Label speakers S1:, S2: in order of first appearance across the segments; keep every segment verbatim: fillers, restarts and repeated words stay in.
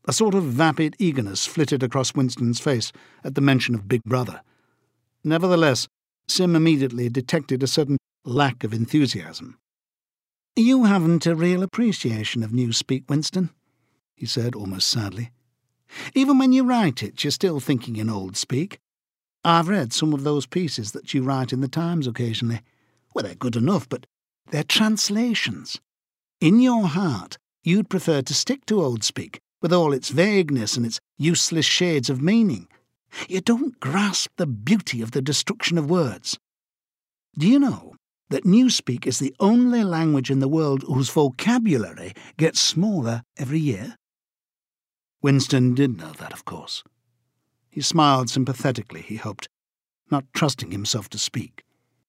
S1: A sort of vapid eagerness flitted across Winston's face at the mention of Big Brother. Nevertheless, Sim immediately detected a certain lack of enthusiasm. "You haven't a real appreciation of Newspeak, Winston," he said almost sadly. "Even when you write it, you're still thinking in old speak. I've read some of those pieces that you write in the Times occasionally. Well, they're good enough, but they're translations. In your heart, you'd prefer to stick to old speak, with all its vagueness and its useless shades of meaning. You don't grasp the beauty of the destruction of words. Do you know that Newspeak is the only language in the world whose vocabulary gets smaller every year?" Winston did know that, of course. He smiled sympathetically, he hoped, not trusting himself to speak.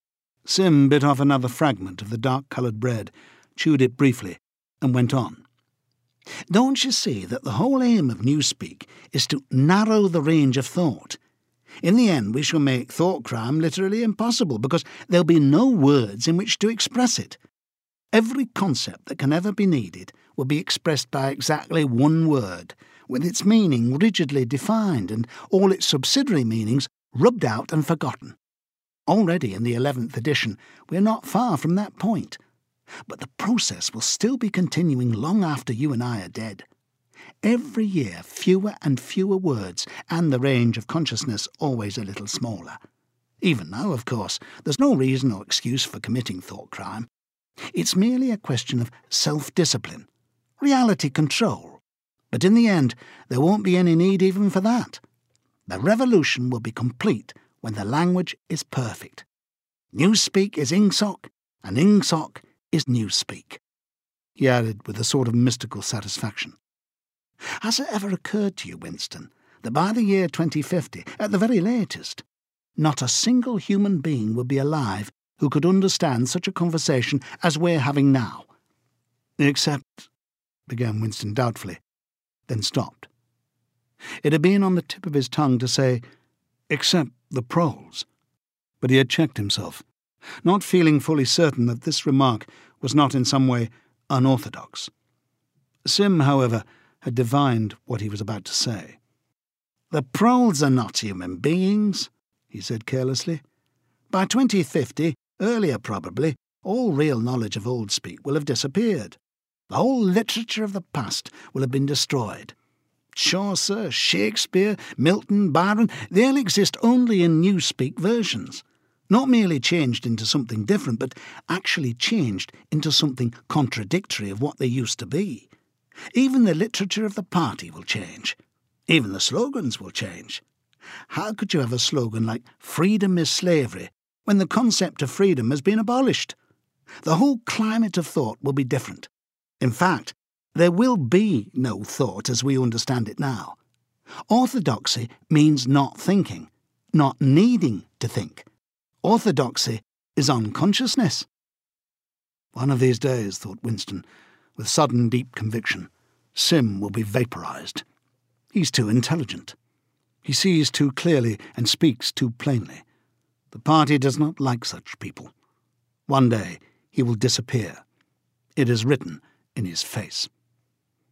S1: Sim bit off another fragment of the dark-coloured bread, chewed it briefly, and went on. "Don't you see that the whole aim of Newspeak is to narrow the range of thought? In the end, we shall make thought crime literally impossible, because there'll be no words in which to express it. Every concept that can ever be needed will be expressed by exactly one word, with its meaning rigidly defined and all its subsidiary meanings rubbed out and forgotten. Already in the eleventh edition, we're not far from that point. But the process will still be continuing long after you and I are dead. Every year, fewer and fewer words, and the range of consciousness always a little smaller. Even now, of course, there's no reason or excuse for committing thought crime. It's merely a question of self-discipline, reality control. But in the end, there won't be any need even for that. The revolution will be complete when the language is perfect. Newspeak is Ingsoc, and Ingsoc is Newspeak," he added with a sort of mystical satisfaction. "Has it ever occurred to you, Winston, that by the year twenty fifty, at the very latest, not a single human being will be alive who could understand such a conversation as we're having now?" "Except," began Winston doubtfully, then stopped. It had been on the tip of his tongue to say, "except the proles," but he had checked himself, not feeling fully certain that this remark was not in some way unorthodox. Sim, however, had divined what he was about to say. "The proles are not human beings," he said carelessly. "By twenty fifty, earlier probably, all real knowledge of old speak will have disappeared. The whole literature of the past will have been destroyed. Chaucer, Shakespeare, Milton, Byron, they'll exist only in Newspeak versions, not merely changed into something different, but actually changed into something contradictory of what they used to be. Even the literature of the party will change. Even the slogans will change. How could you have a slogan like 'Freedom is slavery' when the concept of freedom has been abolished? The whole climate of thought will be different. In fact, there will be no thought as we understand it now. Orthodoxy means not thinking, not needing to think. Orthodoxy is unconsciousness." One of these days, thought Winston, with sudden deep conviction, Sim will be vaporized. He's too intelligent. He sees too clearly and speaks too plainly. The party does not like such people. One day he will disappear. It is written in his face.